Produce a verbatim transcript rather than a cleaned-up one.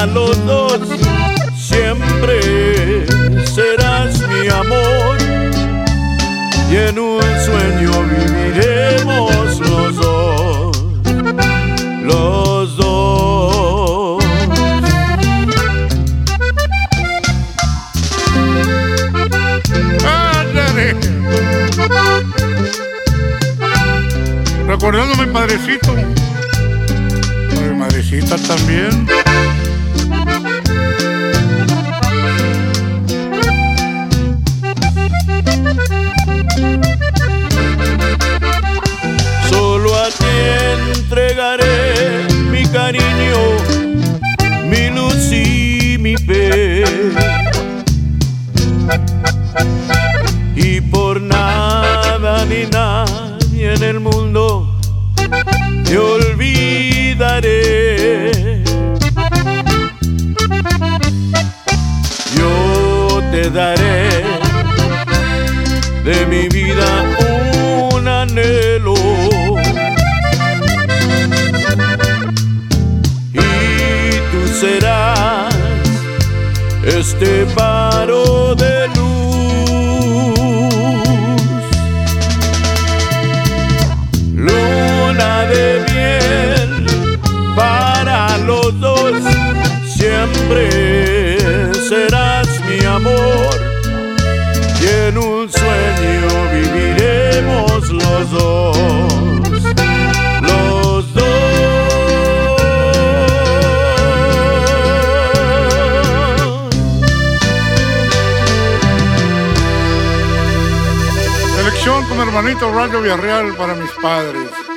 los dos siempre serás mi amor, y en un sueño viviremos los dos, los dos. ¡Ándale! Recordando a mi padrecito, a mi madrecita también. Solo a ti entregaré mi cariño, mi luz y mi fe, y por nada ni nadie en el mundo te olvidaré. Yo te daré de mi vida un anhelo, y tú serás este faro de luz, luna de miel para los dos, siempre serás mi amor, y en un sueño viviremos los dos, los dos. Selección con hermanito Rancho Villarreal para mis padres.